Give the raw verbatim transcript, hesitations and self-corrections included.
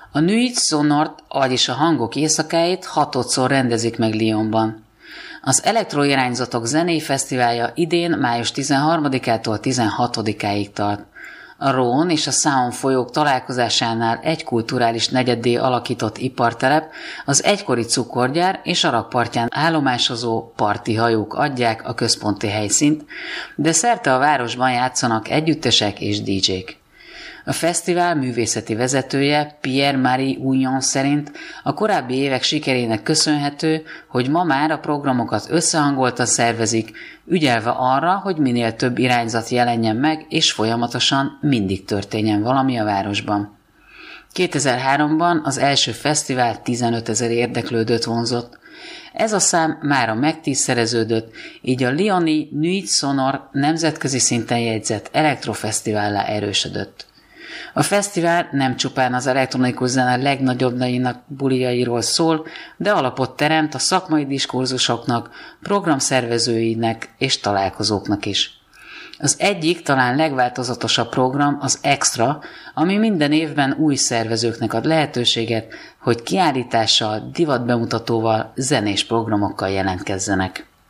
A Nuit Sonort, vagyis a hangok éjszakáit hatodszor rendezik meg Lyonban. Az Elektroirányzatok zenei fesztiválja idén május tizenharmadikától tizenhatodikáig tart. A Rhône és a Saône folyók találkozásánál egy kulturális negyeddé alakított ipartelep, az egykori cukorgyár és a rakpartján állomásozó parti hajók adják a központi helyszínt, de szerte a városban játszanak együttesek és dé dzsék. A fesztivál művészeti vezetője Pierre-Marie Houillon szerint a korábbi évek sikerének köszönhető, hogy ma már a programokat összehangoltan szervezik, ügyelve arra, hogy minél több irányzat jelenjen meg, és folyamatosan mindig történjen valami a városban. kétezer-háromban az első fesztivál tizenötezer érdeklődőt vonzott. Ez a szám mára megtízszereződött, így a lyoni Nuit Sonore nemzetközi szinten jegyzett elektrofesztivállá erősödött. A fesztivál nem csupán az elektronikus zene legnagyobbnainak bulijairól szól, de alapot teremt a szakmai diskurzusoknak, programszervezőinek és találkozóknak is. Az egyik, talán legváltozatosabb program az Extra, ami minden évben új szervezőknek ad lehetőséget, hogy kiállítással, divatbemutatóval, zenés programokkal jelentkezzenek.